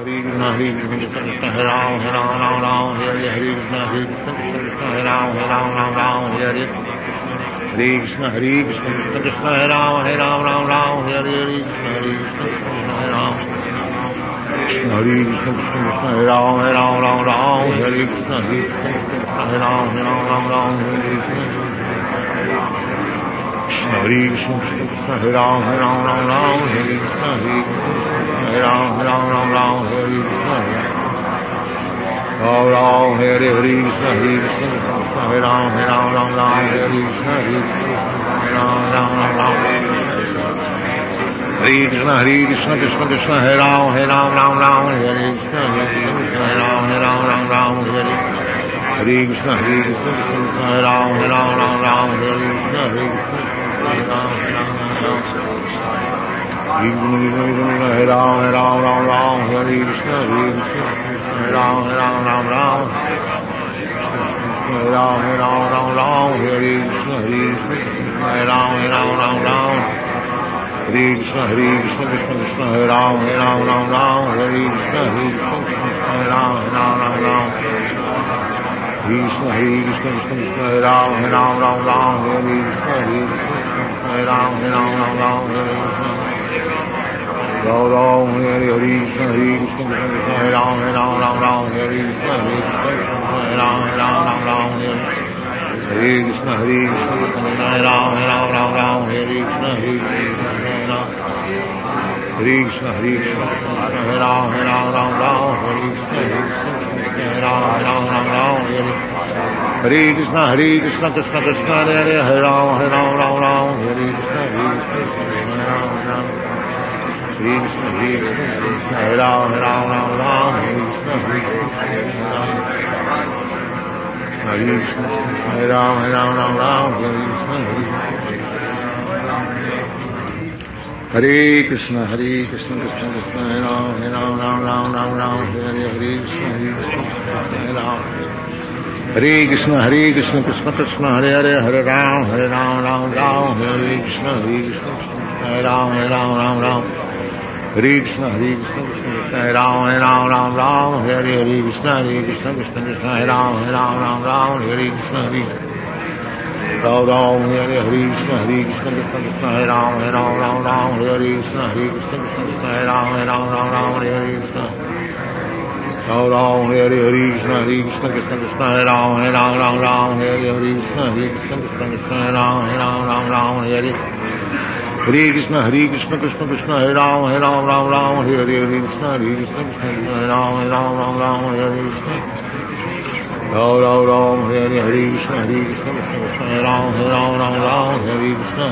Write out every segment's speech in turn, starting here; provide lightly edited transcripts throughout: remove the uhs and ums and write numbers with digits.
Hare Krishna Hare Ram Ram Hare Hare Krishna Krishna Hare Ram Ram Hare Hare Krishna Krishna Hare Ram Ram Hare Hare Krishna Hare Ram Hare Krishna Hare Ram Hare Krishna Hare Ram Hare Krishna Hare Ram Hare Krishna Hare Ram Hare Krishna Ram Hare Krishna Hare Ram Hare Krishna Hare Krishna Krishna Krishna Hare Ram Hare Krishna Hare Ram Hare Krishna Hare Ram Hare Krishna Hare Hare Ram Hare Krishna Hare Ram Hare Krishna Hare Ram Hare Krishna Krishna Hare Ram Hare Krishna Hare Ram Krishna Hare Ram Hare Krishna Hare Ram Hare Ram Hare Krishna Hare Ram Hare Krishna Hare Ram Hare Krishna Hare Ram Hare Krishna Hare Krishna Hare Ram Hare Krishna Krishna Hare Ram Hare Krishna Hare Ram Hare Krishna Krishna Hare Ram Hare Krishna Hare Ram Hare Krishna Krishna Hare Ram Hare Krishna Hare Ram Hare Krishna Hare Ram Hare Krishna Hare Ram Hare Krishna Ram Hare Krishna Hare Ram Hare Krishna Hare Ram Hare Krishna Ram Hare Krishna Hare Ram Hare Krishna Hare Ram Hare Krishna Hare Ram Hare Krishna Hare Ram Hare Krishna Ram Hare Krishna Hare Ram Hare Krishna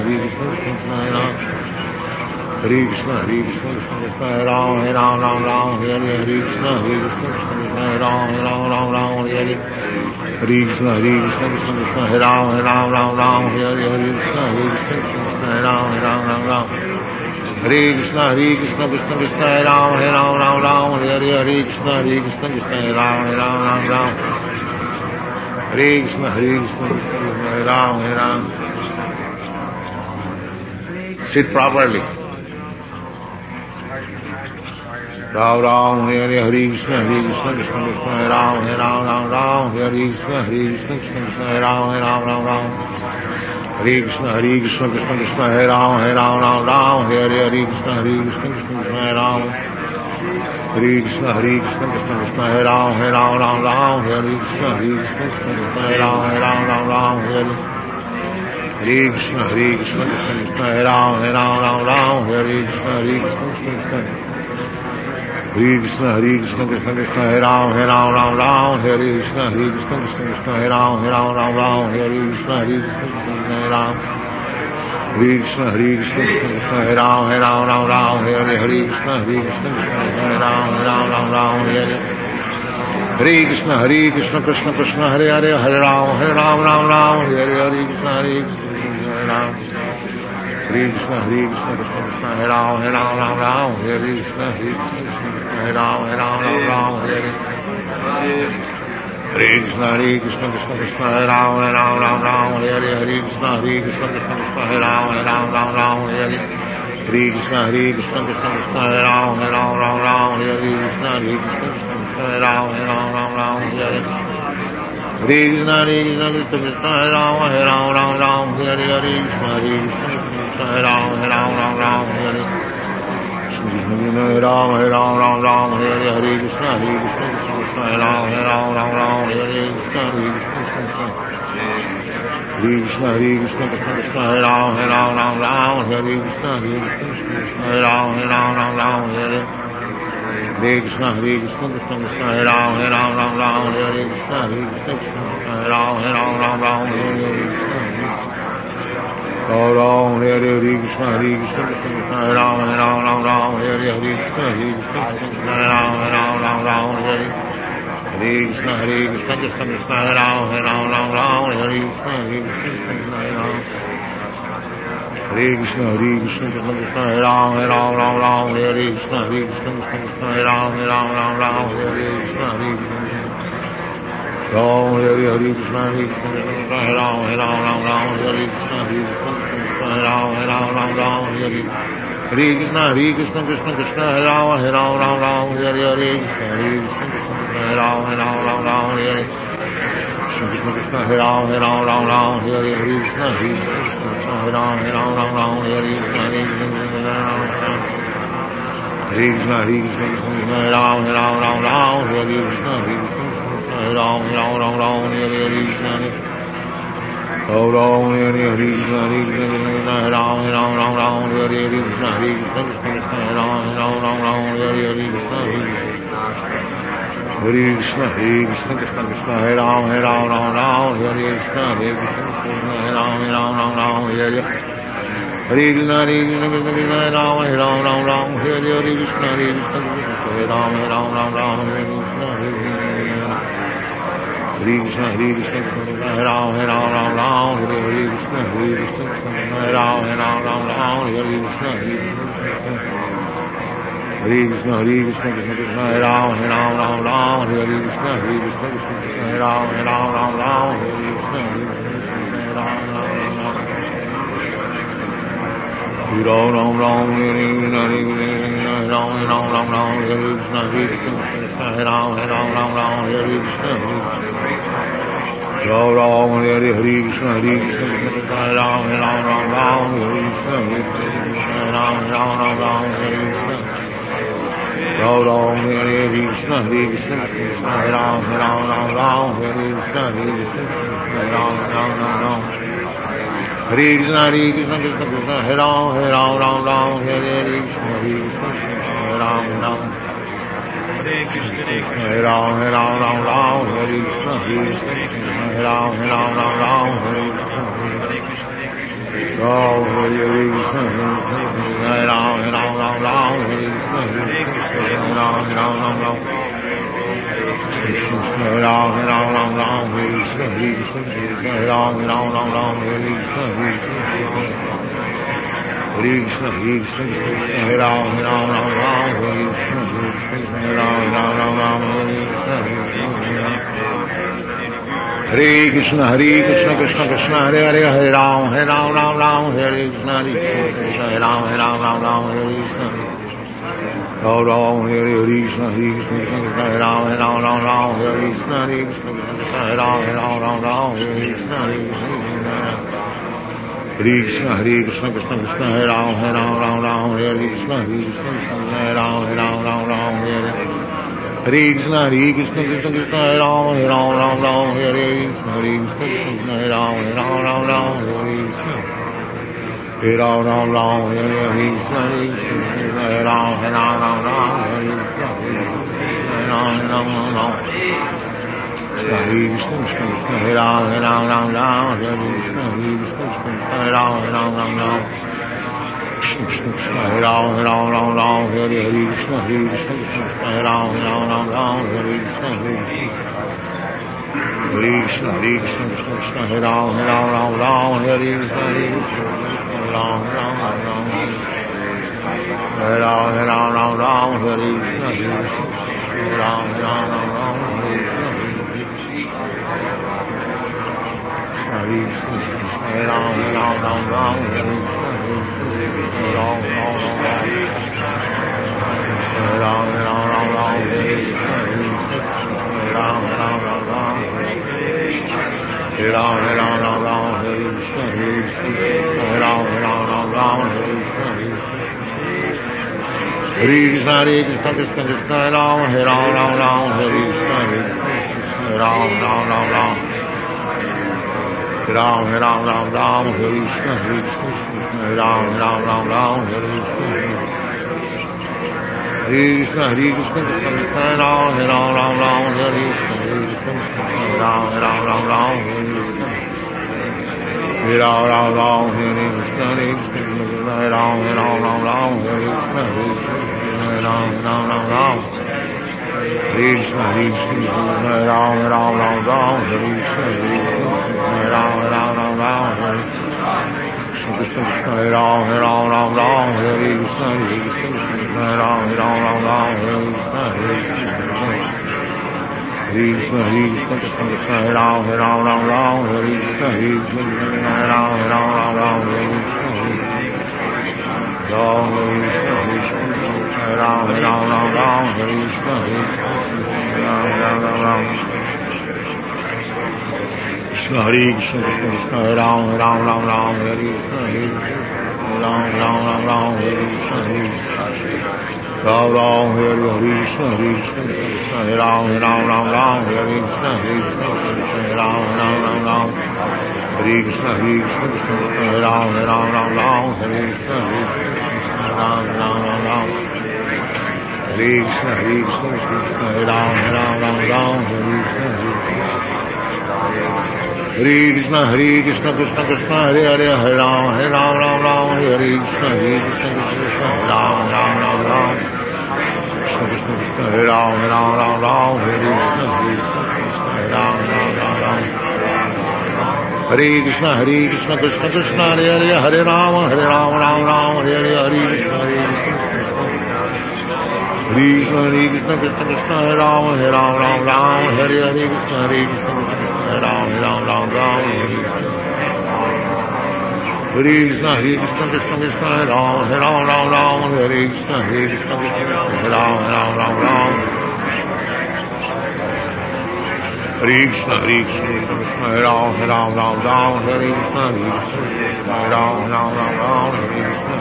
Hare Krishna Hare Ram Hare Krishna Hare Ram Hare Krishna Hare Ram Hare Krishna Hare Ram Hare Krishna Hare Ram Hare Krishna Hare Ram Hare Krishna Hare Ram. Sit properly. Ram Hare Krishna Hare Ram Hare Krishna Hare Ram Hare Krishna Hare Ram Hare Krishna Hare Ram Hare Krishna Hare Ram Hare Krishna Hare Ram Hare Krishna Hare Ram Hare Krishna Hare Krishna Hare Ram Hare Krishna Hare Ram Hare Krishna Hare Ram Hare Krishna Hare Ram Hare Krishna Hare Ram Hare Krishna Hare Ram Hare Ram Hare Krishna Hare Ram Hare Krishna Hare Ram Hare Krishna Hare Ram Hare Krishna Hare Ram Hare Krishna Hare Ram Hare Krishna Hare Hare Krishna, Krishna Krishna, Hare Ram, Ram Ram, Hare Krishna, Krishna Krishna, Hare Ram, Ram, Hare Krishna, Krishna Krishna, Hare Ram, Ram, Hare Krishna, Krishna Krishna, Hare Ram, Ram, Hare Ram, Ram, Hare Krishna, Krishna Krishna, Hare Ram, Ram, Hare Krishna, Krishna Krishna, Hare Ram, Ram, Hare Krishna, Krishna Hare Ram, Ram, Hare Krishna, Krishna Krishna, Hare Ram, Ram, Hare Krishna, Krishna Hare Ram, Ram, Hare Krishna, Ram, Hare Krishna, Krishna Krishna, Hare Ram, Ram, Hare Krishna, Krishna Hare Ram, Ram, Hare Krishna, Krishna Krishna, Hare Ram, Ram, Hare Krishna, Krishna Hare Ram, Hare Krishna, Krishna Krishna, Hare Ram, Ram, Hare Krishna, Krishna Hare Ram, Ram, Hare Krishna, Ram, Hare Krishna, Krishna Krishna, Hare Ram, Ram, Hare Krishna, Krishna Hare Ram, Ram, Hare Krishna, Krishna Krishna, Hare Ram, Ram, Hare Krishna, Krishna Hare Ram, Ram, Hare Krishna, Krishna Hare Ram, Ram, Hare Krishna, Krishna Hare Ram, Ram, Hare Krishna, Krishna Hare Ram, Ram, Hare Krishna, Hare Ram, Hare Krishna, Ram, Hare Krishna, Krishna Ram, Hare Krishna, Krishna Hare Ram, Hare Krishna, Hare Krishna, Krishna Krishna, Hare Ram, Hare Krishna, Krishna Hare Ram, Hare Krishna, Krishna Ram, Hare Ram, Hare Krishna, Krishna Hare Ram, Hare Krishna, Hare Krishna, Hare Ram, Hare Krishna, Krishna Hare Ram, Hare Krishna, Hare Krishna, Krishna Krishna, Hare Ram, Hare Krishna, Krishna Hare Ram, Hare Krishna, Ram, Hare Krishna, Krishna Hare Ram, Hare Krishna, Ram, Hare Krishna, Krishna Hare Ram, Hare Krishna, Hare Ram, Hare Krishna, Ram, Hare Krishna, Krishna Hare Ram, Hare Krishna, Hare Ram, Hare Krishna, Krishna Krishna, Hare Ram, Hare Krishna, Krishna Hare Ram, Hare Krishna, Hare Ram, Hare Krishna, Krishna Hare Ram, Hare Krishna, Ram, Hare Krishna, Hare Ram, Hare Krishna, Hare Ram, Krishna Hare Ram, Hare Krishna, Krishna Hare Ram, Hare Krishna, Hare Krishna, Krishna Hare Ram, Hare Krishna, Krishna Hare Ram, Hare Krishna, Krishna Krishna, Hare Hare Ram, Hare Krishna, Krishna Hare Ram, Hare Krishna, Ram, Hare Krishna, Krishna Hare Ram, Hare Krishna, Krishna Hare Ram, Hare Krishna, Krishna Hare Krishna, Krishna Hare Ram, Hare Krishna, Krishna Hare Ram, Hare Krishna, Krishna Krishna, Hare Ram, Hare Krishna, Krishna Hare Ram, Hare Krishna, Hare Ram, Hare Krishna, Krishna Hare Ram, Hare Krishna, Krishna Hare Ram, Hare Krishna, Hare Ram, Krishna Hare Ram, Hare Krishna, Krishna Hare Ram, Hare Krishna, Krishna Hare Ram, Hare Krishna, Hare Ram, Hare Krishna, Hare Ram, Hare Krishna, Hare Ram, Hare Krishna, Krishna Krishna, Ram Ram, Hare Krishna, Ram Ram, Ram Ram, Hare Krishna, Ram Ram, Hare Krishna, Krishna Krishna, Ram Ram, Hare Krishna, Ram Ram, Hare Krishna. Ram Ram, Hare Krishna, Ram Ram, Hare Krishna, Ram Ram, Krishna Krishna, Ram Ram, Hare Krishna, Ram Ram, Hare Krishna, Ram Ram, Hare Krishna, Ram Ram, Hare Krishna. Krishna Krishna, Ram Ram, Hare Krishna, Ram Ram, Hare Krishna, Ram Ram, Hare Krishna, Krishna Hare Krishna, Ram Ram, Hare Krishna, Ram Ram, Hare Krishna, Ram Ram, Hare Krishna, Ram Ram, Hare Krishna, Ram Ram, Hare Krishna, Ram Ram, Hare Krishna, Ram Ram, Hare Krishna, Ram Ram, Hare Krishna. Hare Krishna, Krishna Krishna, Hare Hare, Hare Ram, Ram Hare Krishna, Krishna Ram Ram, Krishna Krishna, Hare Ram, Hare Krishna, Ram Ram. Hare Krishna, Krishna Krishna, Hare Hare, Hare Ram, Hare Hare, Hare Krishna, Krishna Krishna, Hare Ram, Hare Hare, Hare Krishna, Ram Ram, Hare Krishna, Krishna Krishna, Hare Ram, Hare Krishna, Ram Ram. Hare Krishna, Krishna, Hare Ram, Hare Krishna, Ram Ram, Hare Krishna.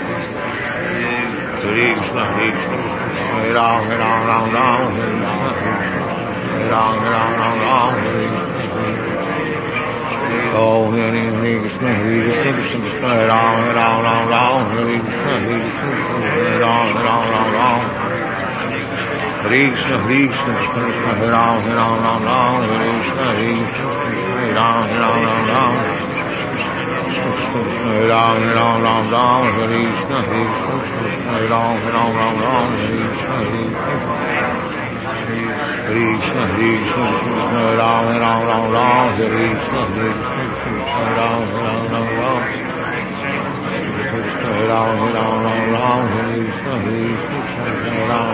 Hare Krishna, Hare Ram, Hare Krishna, Ram Ram, Hare Krishna. Oh, Hare Krishna, Krishna Krishna, Hare Ram, Hare Krishna, Ram Ram. Hare Krishna, Krishna Krishna, Hare Ram, Hare Krishna, Ram Ram. Hare Ram, Hare Krishna, Hare Ram, Hare Krishna, Krishna Krishna, Hare Ram, Hare Krishna, Ram Ram. Hare Ram, Hare Krishna, Hare Ram,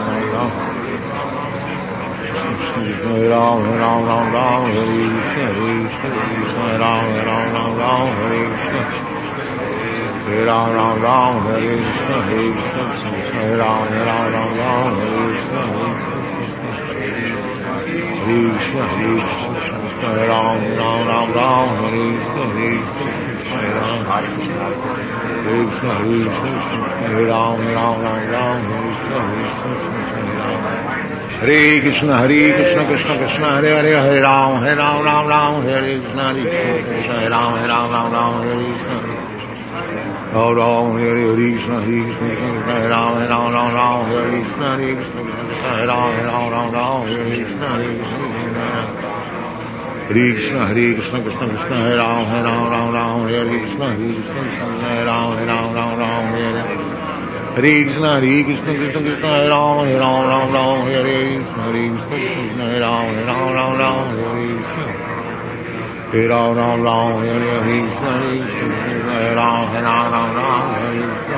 Hare Ram, Hare Krishna, Ram Ram, Hare Krishna. Hare Ram, Hare Krishna, Hare Ram, Hare Krishna. Krishna Krishna, Hare Ram, Hare Krishna, Krishna Hare Ram, Hare Krishna, Krishna Krishna, Hare Hare, Hare Ram, Hare Krishna, Hare Ram, Hare Krishna. Hare Ram, Hare Krishna, Hare Ram, Hare Krishna, Hare Ram, Hare Krishna. Krishna, Krishna Krishna, Hare Ram, Hare Krishna, Hare Ram, Hare Krishna. Hare Krishna, Krishna Krishna, Hare Ram, Hare Krishna, Hare Ram, Hare Krishna. Hare Ram, Hare Krishna, Hare Ram, Hare Krishna,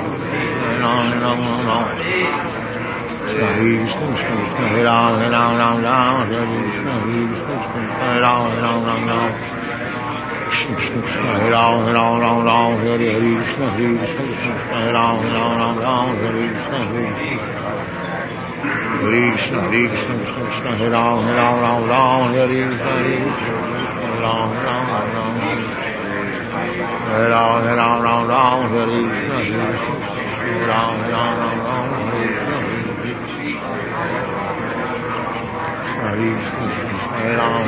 Hare Krishna, Hare Ram, Hare Krishna, Krishna Krishna Krishna Hare Ram Hare Krishna Krishna Hare Ram Hare Krishna Hare Krishna Krishna Krishna Hare Ram Hare Krishna Ram Hare Ram Hare Krishna Ram Hare Krishna Hare Ram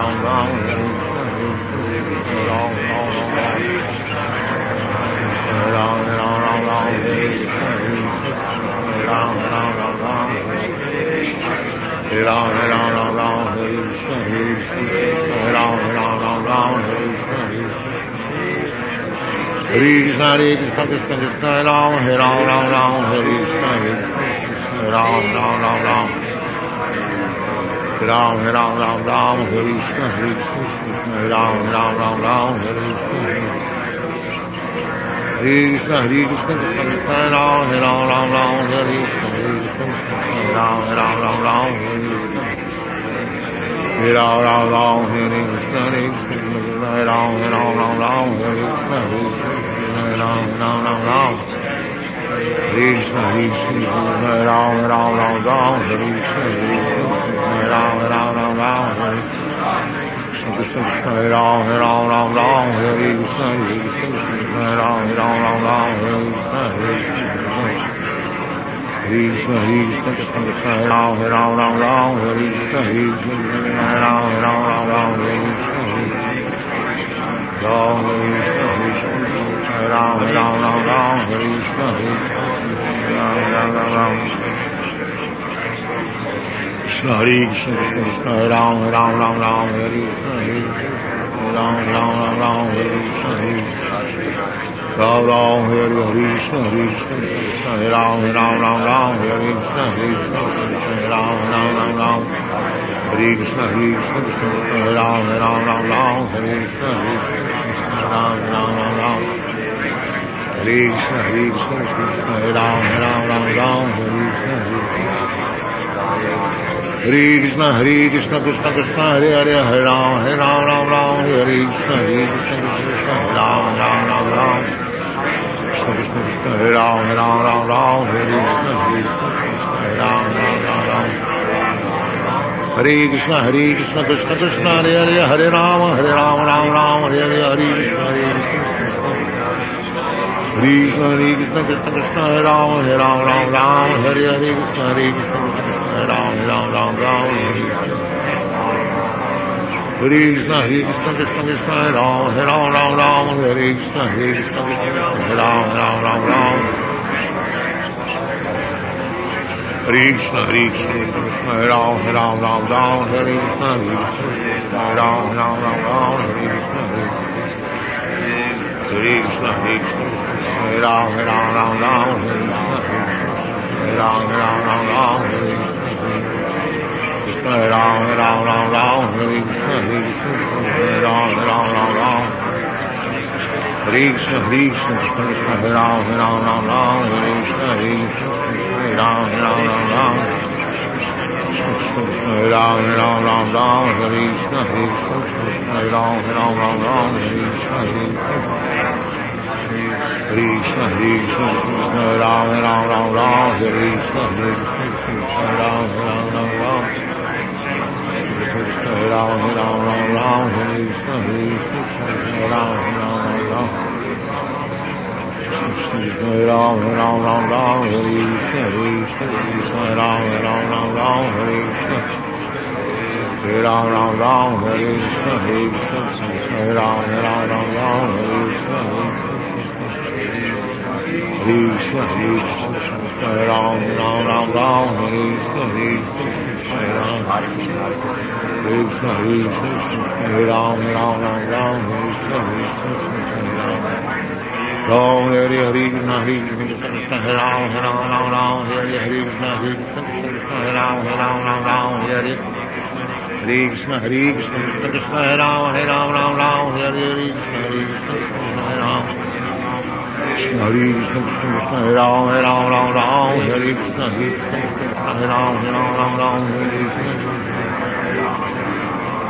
Ram Krishna Ram Krishna Krishna Ram Krishna Ram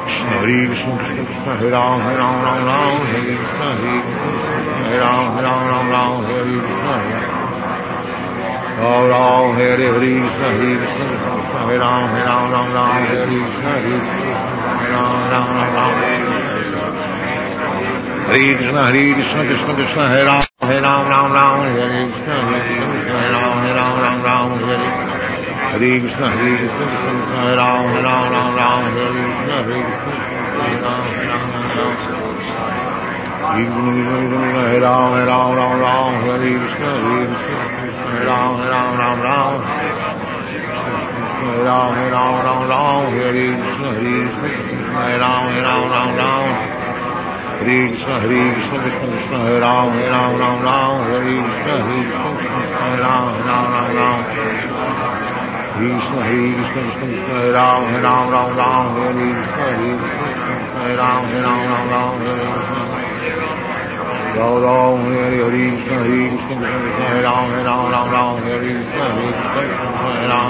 Hare Krishna, Krishna Krishna, Hare Ram, Ram Ram, Hare Krishna, Hare Ram, Ram Ram, Hare Krishna, Ram Ram, Hare Krishna, Hare Krishna, Krishna Krishna, Hare Ram, Ram Ram, Hare Krishna, Hare Ram, Ram Ram, Hare Krishna, Hare Krishna, Krishna Krishna, Hare Ram, Ram Ram, Hare Krishna, Hare Ram, Ram Ram, Hare Hare Krishna, Hare Krishna, Krishna Krishna, Hare Ram, Ram Ram, Hare Krishna, Hare Krishna, Hare Ram, Ram Hare Ram, Ram, Hare Krishna, Hare Krishna, Hare Ram, Ram, Hare Ram, Hare Krishna, Hare Krishna, Hare Ram, Ram, Hare Krishna, Hare Krishna, Krishna Krishna, Hare Ram, Ram, Hare Krishna, Hare Krishna, Hare Ram, Ram, Krishna, Hare Krishna, Krishna Krishna, Hare Ram, Ram, Hare Krishna, Hare Krishna, Hare Ram, Hare Krishna, Ram, Hare Krishna, Hare Krishna, Krishna Krishna, Hare Ram, Hare Krishna, Hare Krishna, Hare Ram,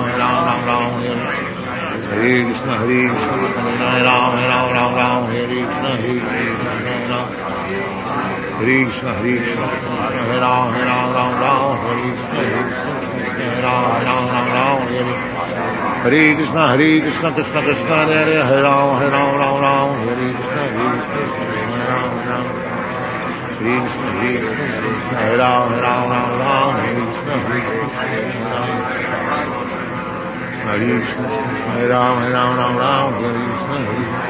Hare Krishna, Hare Krishna, Krishna Krishna, Hare Ram, Hare Krishna, Hare Krishna, Hare Krishna, Hare Krishna, Hare Ram, Hare Krishna, Hare Krishna, Hare Ram, Hare Krishna, Hare Krishna, Krishna Krishna, Hare Ram, Hare Krishna, Hare Ram, Hare Krishna, Hare Krishna, Hare Ram, Hare Krishna, Hare Krishna, Hare Ram, Hare Krishna,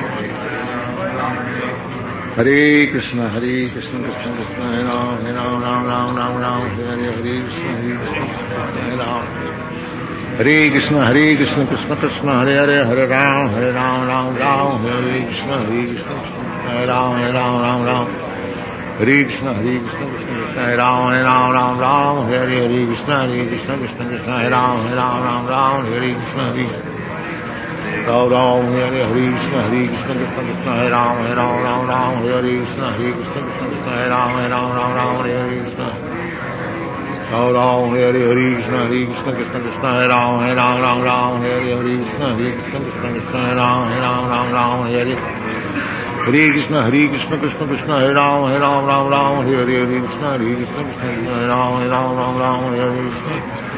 Hare Krishna, Hare Krishna, Krishna Krishna, Hare Ram, Hare Krishna, Hare Ram, Hare Krishna, Hare Krishna, Krishna Krishna, Hare Ram, Hare Krishna, Hare Krishna, Hare Ram, Hare Krishna, Hare Krishna, Krishna Krishna, Hare Ram, Hare Krishna, Hare Krishna, Krishna Krishna, Hare Ram, Hare Krishna, Hare Ram, Hare Krishna, Hare Krishna, Krishna Krishna, Hare Ram, Hare Krishna, Hare Krishna, Krishna Krishna, Hare Ram, Hare Krishna, Ram, Hare Krishna, Hare Krishna, Krishna Krishna, Hare Ram, Hare Krishna, Hare Krishna, Krishna Krishna, Hare Ram, Hare Krishna, Hare Krishna, Krishna Krishna, Hare Ram, Hare Krishna, Hare Krishna, Krishna Krishna, Hare Ram, Hare Krishna,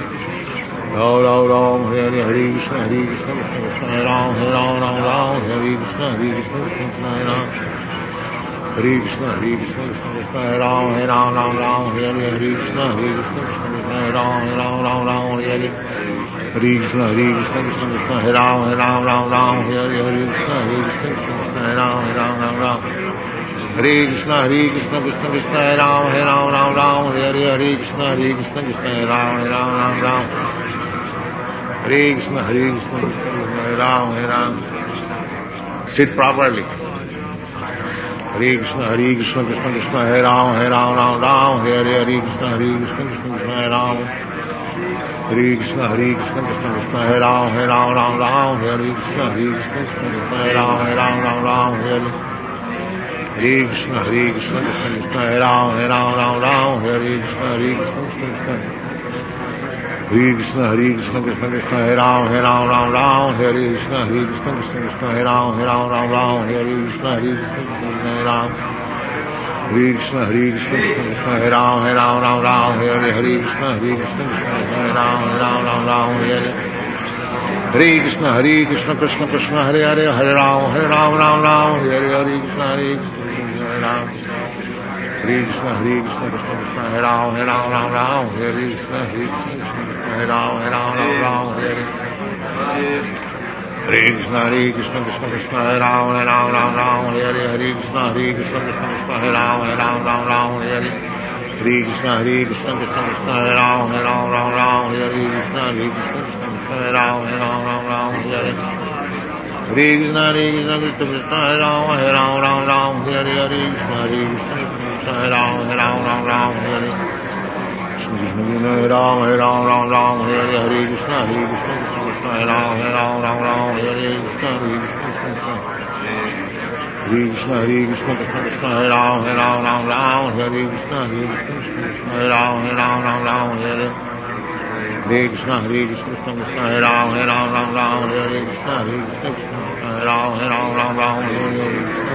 Ram, Hare Krishna, Hare Krishna, Krishna Krishna, Hare Ram, Hare Krishna, Hare Krishna, Krishna Krishna, Hare Ram, Hare Krishna, Hare Krishna, Krishna Krishna, Hare Ram, Hare Krishna, Hare Krishna, Krishna Krishna, Hare Ram, Hare Krishna, Hare Krishna, Krishna Krishna, Hare Ram, Hare Krishna, Hare Krishna, Krishna Krishna, Hare Ram, Hare Krishna, Hare Krishna, Krishna Krishna, Hare Ram, Hare Krishna, Hare Krishna, Krishna, Hare Ram, Hare Krishna, Hare Krishna, Krishna Krishna, Hare Ram, Sit properly. Hare Krishna, Hare Krishna, Krishna Krishna, Hare Ram, Hare Krishna, Hare Krishna, Krishna Krishna, Hare Ram, Hare Krishna, Hare Krishna, Krishna Krishna, Hare Ram, Hare Krishna, Hare Krishna, Krishna Krishna, Hare Ram, Hare Krishna, Hare Krishna, Krishna Krishna, Hare Ram, Hare Krishna, Hare Krishna, Krishna Hare Krishna, Hare Krishna, Krishna Krishna, Hare Ram, Hare Krishna, Hare Krishna, Krishna Krishna, Hare Ram, Hare Krishna, Hare Krishna, Hare Ram, Hare Krishna, Hare Krishna, Krishna Krishna, Hare Ram, Hare Krishna, Hare Krishna, Krishna Krishna, Hare Ram, Hare Krishna, Hare Krishna, Krishna Krishna, Hare Ram, Hare Krishna, Hare Krishna, Hare Ram, Hare Krishna, Hare Krishna, Krishna Krishna, Hare Ram, Hare Krishna, Hare Krishna, Hare Ram, Hare Krishna, Hare Krishna, Krishna Krishna, Hare Ram, Hare Krishna, Hare Krishna, Krishna Krishna, Hare Ram, Hare Krishna, Hare Krishna, Krishna Krishna, Hare Ram, Hare Krishna, Hare Krishna, Krishna Krishna, Hare Ram, Hare Krishna, Hare Krishna, Krishna Krishna, Hare Ram, Hare Krishna, Hare Krishna, Hare Ram, Hare Krishna, Hare Ram, Hare Krishna, Hare Krishna, Krishna Krishna, Hare Ram, Hare Krishna, Hare Krishna, Hare Krishna, Hare Krishna, Krishna Krishna, Hare Ram, Hare Krishna, Hare Krishna, Hare Ram, Hare Krishna, Hare Krishna, Hare Krishna, Krishna Krishna, Hare Ram, Hare Krishna, Hare Krishna, Hare Krishna, Hare Ram, Ram Ram, Hare Krishna,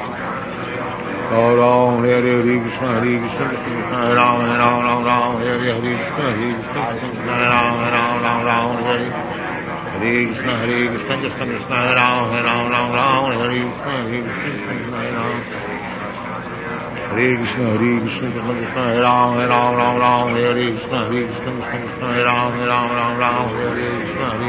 Ram, Hare Krishna, Hare Ram, Ram, Hare Krishna, Hare Ram, Ram, Hare Krishna, Krishna Krishna, Hare Ram, Ram, Hare Krishna, Hare Ram. Hare Krishna, Krishna Krishna, Hare Ram, Ram, Hare Krishna, Krishna Krishna, Hare Ram, Ram, Hare Krishna, Hare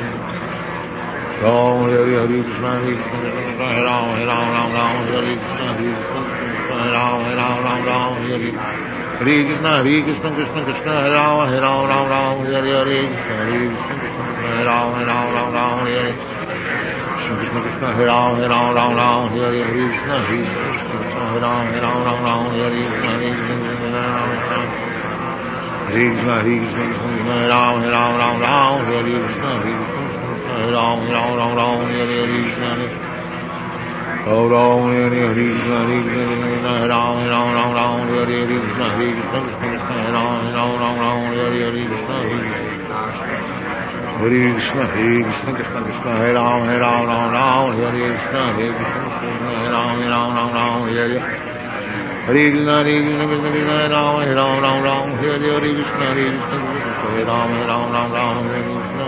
Ram, Hare Krishna, Krishna, Hare Ram, Ram, Hare Krishna, Krishna, Hare Ram, Ram, Hare Krishna, Krishna Krishna, Hare Ram, Ram, Hare Krishna, Hare Ram, Ram, Hare Krishna, Krishna Hare Ram, Ram, Hare Krishna, Krishna Hare Ram, Ram, Hare Krishna, Hare Krishna, Hare Ram, Hare Krishna, Hare Ram, Hare Krishna, Ram, Hare Krishna, Hare Ram, Hare Krishna, Krishna Hare Ram, Hare Krishna, Hare Krishna, Krishna Krishna, Hare Ram, Hare Krishna, Hare Ram, Hare Krishna, Krishna Ram, Hare Ram, Hare Krishna, Hare Ram, Hare Krishna,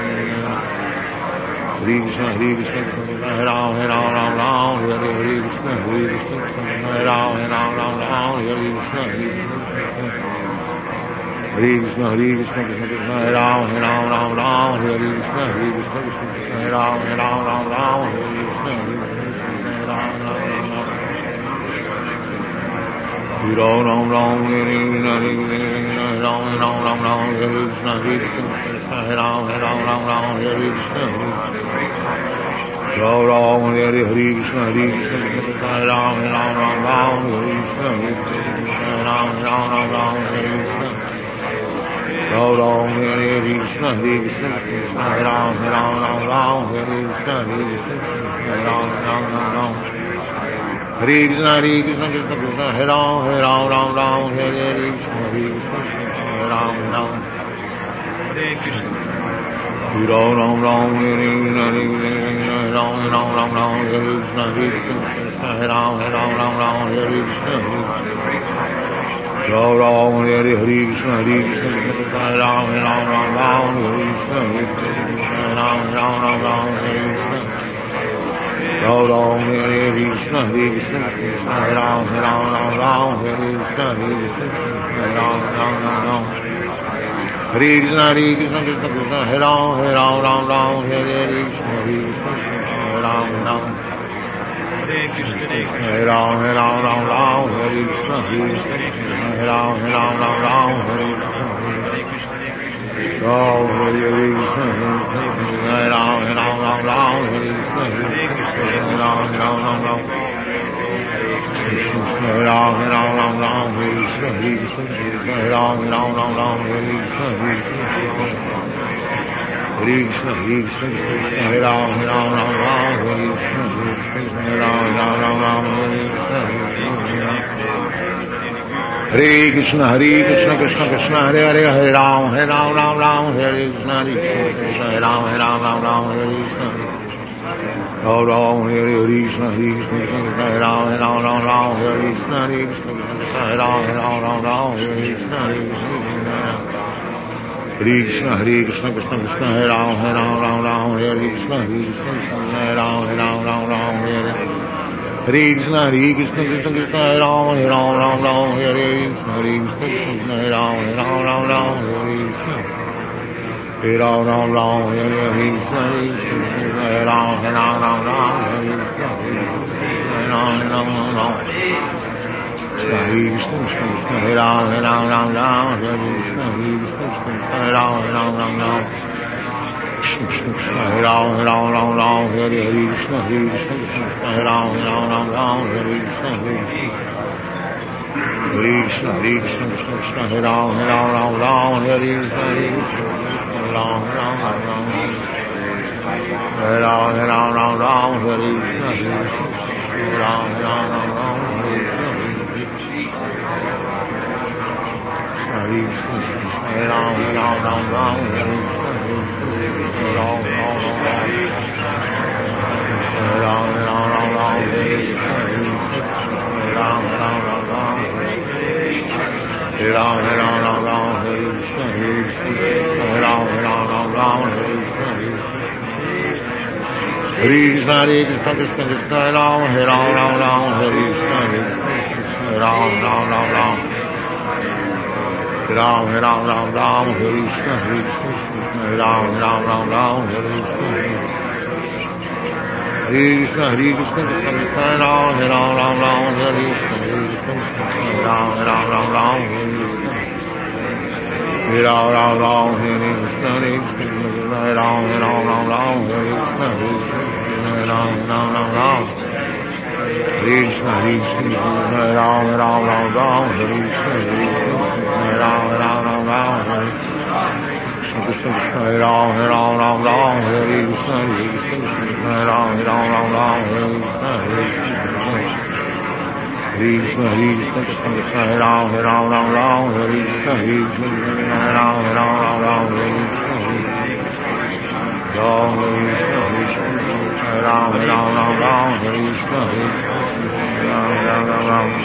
Hare Krishna, Hare Ram, Hare Krishna, Hare Ram, Hare Krishna, Hare Krishna, Krishna, Hare Ram, Hare Krishna, Hare Ram, Hare Krishna, Hare Ram, Hare Krishna, Hare Ram, Hare Krishna, Ram, Hare Krishna, Hare Ram, Hare Krishna, Hare Ram, Hare Krishna, Ram, Hare Krishna, Hare Ram, Hare Krishna, Hare Ram, Hare Krishna, Krishna, Hare Ram, Hare Krishna, Hare Ram, Hare Krishna, Hare Ram, Hare Krishna, Hare Krishna, Hare Ram, Hare Krishna, Ram, Hare Krishna, Hare Ram, Hare Krishna, Hare Ram, Hare Krishna, Ram, Hare Krishna, Hare Ram, Hare Krishna, Hare Ram, Hare Krishna, Krishna, Hare Ram, Hare Krishna, Hare Ram, Hare Krishna, Hare Ram, Hare Krishna, Hare Ram, Hare Krishna, Ram, Hare Krishna, Hare Ram, Hare Krishna, Hare Ram, Hare Ram, Hare Krishna, Hare Ram, Hare Krishna, Hare Krishna, Hare Ram, Hare Krishna, Hare Ram, Hare Krishna, Krishna Krishna, Hare Hare, Hare Ram, Hare Krishna, Hare Ram, Hare Krishna, Ram, Hare Krishna, Hare Ram, Hare Krishna, Hare Ram, Hare Krishna, Krishna, Krishna Krishna, Hare Ram, Hare Krishna, Hare Ram, Hare Krishna, Krishna, Hare Ram, Hare Krishna, Hare Ram, Hare Krishna, Hare Ram, Hare Krishna, Hare Ram, Hare Krishna, Hare Ram, Hare Krishna, Hare Ram, Hare Krishna, Hare Ram, Hare Ram, Hare Krishna, Hare Ram, Hare Krishna, Krishna, Krishna, Hare Ram, Hare Krishna, Hare Ram, Hare Ram, Hare Krishna, Hare Ram, Hare Krishna, Hare Krishna, Hare Ram, Hare Krishna, Hare Ram, Hare Krishna, Hare Ram, Hare Ram, Ram Ram, Hare Krishna, Hare Krishna, Hare Ram, Hare Ram, Ram Ram, Hare Krishna, Hare Krishna, Hare Krishna, Krishna Krishna, Hare Ram, Hare Ram, Ram Ram, Hare Krishna, Hare Ram, Ram Ram Ram. Ram, Hare Ram, Ram Ram, Hare Krishna, Hare Krishna, Hare Ram, Ram Ram Ram, Hare Krishna, Hare Krishna, Hare Krishna, Krishna Krishna, Hare Ram, Hare Ram, Ram Ram, Hare Krishna, Hare Krishna, Hare Ram, Ram Ram Ram, Hare Krishna, Hare Ram, Ram Ram, Hare Krishna, Hare Krishna, Hare Ram, Ram Ram Ram, Hare Krishna, Hare Ram, Ram Ram Ram. Hare Krishna, Hare Krishna, Hare Ram, Ram Ram Ram, Hare Krishna, Hare Ram, Ram Ram Ram, Hare Krishna, Krishna Krishna, Hare Ram, Ram Ram Ram, Hare Krishna, Hare Krishna, Hare Ram, Ram Ram, Hare Krishna, Hare Krishna, Hare Krishna, Krishna Krishna, Hare Ram, Ram Ram, Hare Krishna, Hare Krishna, Hare Ram, Ram Ram, Hare Krishna, Hare Ram, Hare Ram, Ram Ram, Hare Krishna, Hare Ram,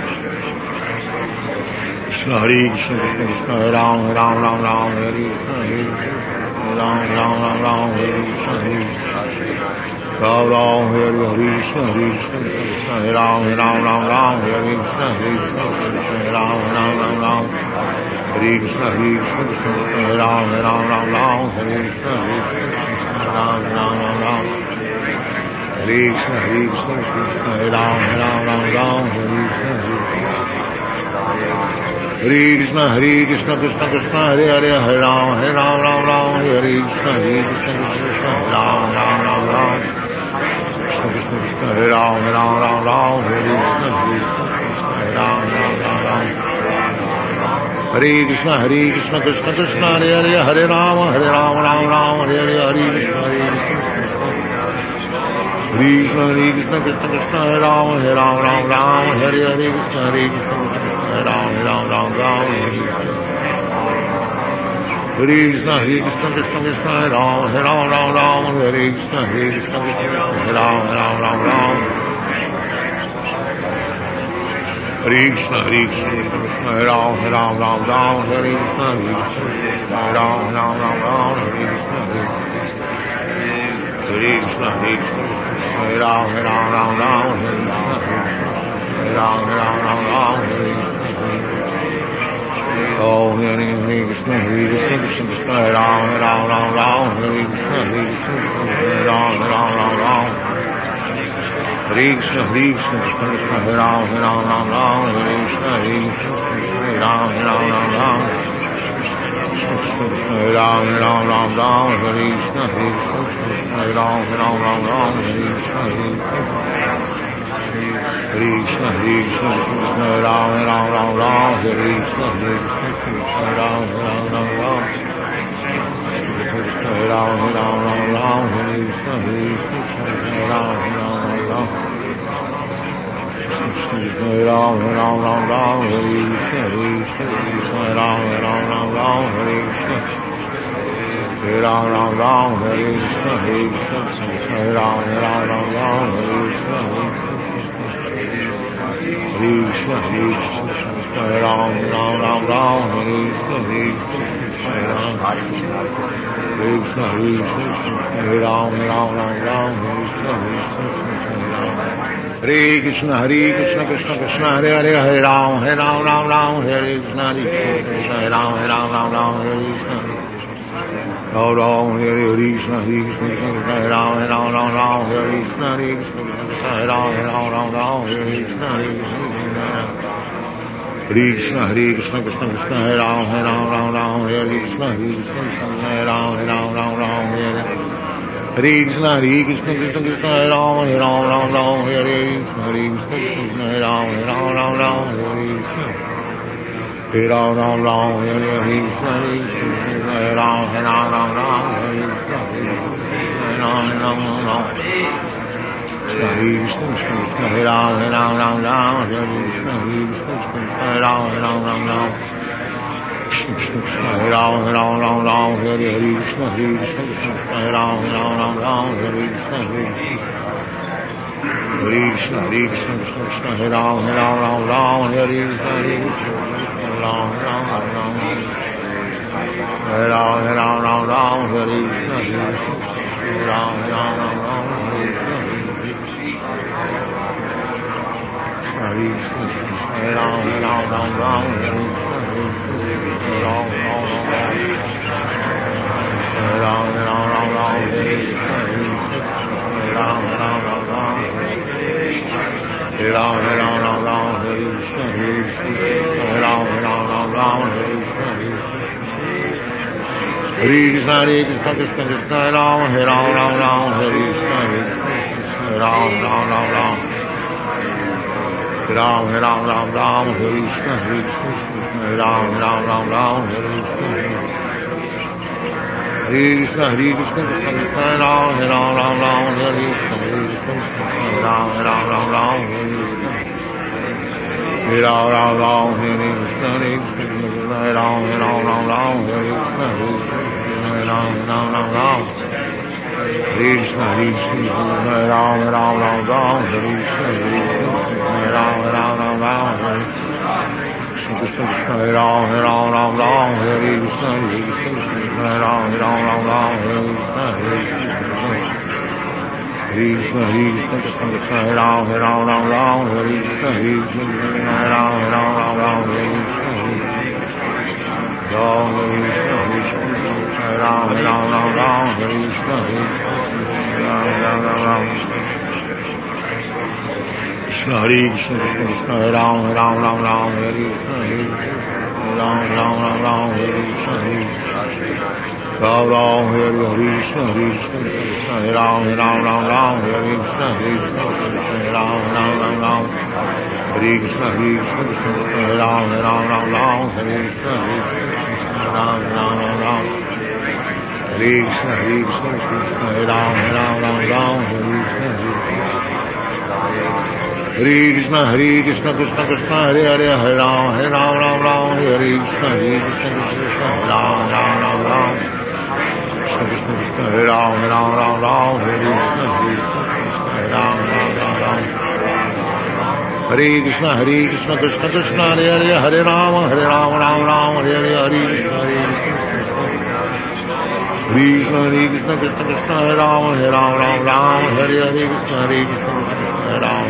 Krishna, Hare Krishna, Krishna Krishna, Hare Ram, Ram Ram, Hare Krishna, Hare Ram, Ram Hare Krishna, Hare Ram, Hare Krishna, Hare Krishna, Krishna, Hare Ram, Ram Hare Krishna, Hare Ram, Ram, Hare Krishna, Hare Krishna, Hare Ram, Ram Hare Krishna, Hare Ram, Hare Krishna, Hare Krishna, Hare Ram, Ram Hare Krishna, Hare Krishna, Hare Krishna, Krishna Krishna, Hare Hare, Hare Ram, Ram Hare Krishna, Hare Krishna, Krishna Ram, Ram. Krishna Krishna Krishna, Hare Ram, Ram Hare Krishna, Hare Ram, Hare Krishna, Hare Krishna, Krishna Krishna, Hare Hare, Hare Ram, Ram Hare Hare, Hare Krishna, Hare Krishna, Hare Krishna, Krishna Krishna, Hare Ram, Ram Hare Hare, Krishna, Hare Krishna, Hare Ram, Ram, Hare Krishna, Hare Krishna, Krishna Krishna, Hare Ram, Ram Hare Krishna, Hare Krishna, Hare Ram, Ram. Hare Krishna, Hare Krishna, Krishna Hare Ram, Ram Hare Krishna, Hare Ram, Ram Hare Krishna, Hare Krishna, Hare Krishna, Hare Ram, Ram Hare Krishna, Hare Ram, Ram Hare Krishna. Oh, Hare Krishna, Hare Krishna, Krishna Krishna, Hare Ram, Ram Hare Krishna, Hare Ram, Ram. Hare Krishna, Hare Krishna, Krishna Krishna, Hare Ram, Ram Hare Krishna, Hare Ram, Ram. Hare Ram, Ram Hare Krishna, Hare Hare Ram, Ram Hare Krishna, Hare Krishna, Hare Krishna, Hare Ram, Ram Hare Krishna, Hare Ram, Ram. Hare Ram, Ram Hare Krishna, Hare Ram, Ram. Hare Ram, Ram Hare Krishna, Hare Ram, Hare Krishna. Hare Ram, Ram Hare Krishna, Hare Hare Ram, Hare Krishna, Hare Krishna, Hare Ram, Ram Hare Krishna, Hare Ram. Hare Krishna, Hare Hare Ram, Ram Hare Krishna, Hare Krishna, Krishna Krishna, Hare Hare, Hare Ram, Ram Hare Krishna, Hare Ram, Ram Hare Krishna. Oh Ram, Hare Krishna, Hare Krishna, Hare Ram, Ram Hare Krishna, Hare Hare Ram, Hare Krishna, Hare Krishna, Hare Krishna, Krishna Krishna, Hare Ram, Hare Krishna, Hare Ram, Hare Krishna, Hare Krishna, Krishna Krishna, Hare Ram, Hare Krishna, Hare Krishna, Hare Ram, Hare Krishna. Hare Ram, Hare Krishna, Hare Ram, Hare Krishna, Hare Krishna, Hare Ram, Hare Krishna, Hare Ram, Hare Ram, Hare Krishna, Hare Ram, Hare Krishna, Hare Hare Krishna, Krishna Krishna, Hare Ram, Ram Ram, Hare Krishna, Ram, Ram. Hare Ram, Ram Ram, Hare Krishna, Ram, Ram, Hare Krishna. Hare Krishna, Hare Ram, Ram Ram, Hare Krishna, Ram, Ram. Hare Ram, Ram Ram, Hare Krishna, Ram, Ram. Hare Ram, Ram Ram, Hare Krishna, Hare Ram, Ram, Hare Krishna. Hare Krishna, Hare Krishna, Krishna Krishna, Hare Ram, Ram, Hare Krishna, Hare Ram, Ram. Ram, Ram, Hare Krishna, Ram, Ram, Hare Krishna. Hare Krishna, Hare Krishna, Krishna Krishna, Ram, Ram, Hare Krishna, Ram, Ram, Hare Krishna. Hare Ram, Hare Krishna, Hare Krishna, Ram, Hare Krishna, Ram, Ram. Hare Krishna, Hare Krishna, Ram, Hare Krishna, Ram, Hare Krishna, Hare Ram, Hare Krishna, Ram, Hare Krishna, Hare Krishna, Hare Krishna, Krishna Krishna, Hare Ram, Hare Krishna, Hare Ram, Hare Krishna, Ram, Hare Krishna, Krishna, Hare Krishna, Krishna, Ram, Hare Krishna, Ram, Hare Krishna, Ram, Hare Krishna, Krishna, Ram, Hare Krishna, Ram, Hare Krishna, Krishna, Ram, Hare Krishna, Ram, Hare Krishna, Krishna, Ram, Hare Krishna. Hare Krishna, Hare Krishna, Krishna Krishna, Hare Hare, Hare Ram, Hare Krishna, Krishna Krishna, Ram, Krishna Krishna, Hare Ram, Hare Krishna, Ram, Hare Krishna, Hare Krishna, Krishna Krishna, Hare Hare, Hare Ram, Hare Hare, Hare Krishna, Krishna, Hare Krishna, Krishna Krishna, Hare Ram, Hare Hare, Hare Krishna, Ram,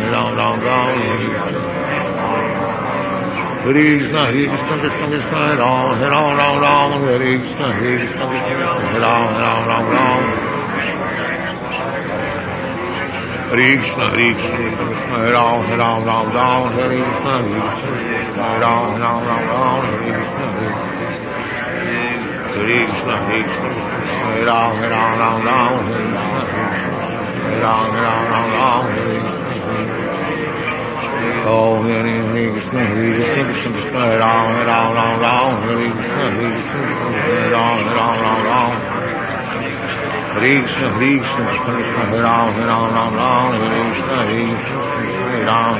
Hare Krishna, Hare Krishna, Krishna Krishna, Hare Ram, Hare Krishna, Hare Krishna, Hare Ram, Hare Krishna, Hare Krishna, Krishna, Hare Ram, Hare Krishna, Hare Ram, Hare Krishna, Hare Krishna, Hare Krishna, Hare Ram, Hare Krishna, Hare Ram, Hare Krishna. Oh, Hare Krishna, Hare Krishna, Krishna Krishna, Hare Ram, Hare Krishna, Hare Ram, Hare Krishna, Hare Krishna, Krishna Krishna, Hare Ram, Hare Krishna, Hare Ram,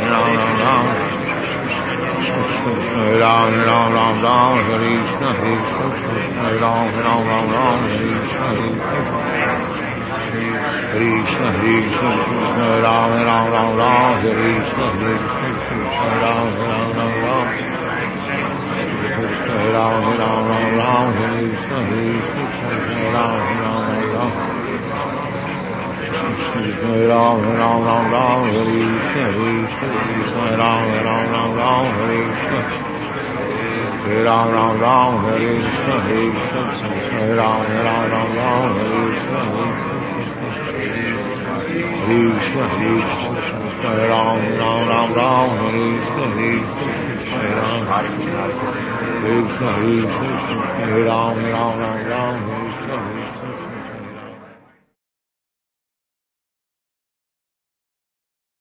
Hare Ram, Hare Krishna, Hare Hare Ram, Hare Krishna, Hare Krishna, Hare Krishna, Hare Ram, Hare Krishna, Hare Ram, Hare Ram, Hare Krishna, Hare Ram, Hare Ram, Hare Krishna, Hare Ram, Hare Krishna, Hare Ram, Hare Krishna, Hare Ram, Hare Krishna, Krishna, Hare Ram, Hare Krishna, Hare Ram, Krishna, Hare Ram, Hare Krishna,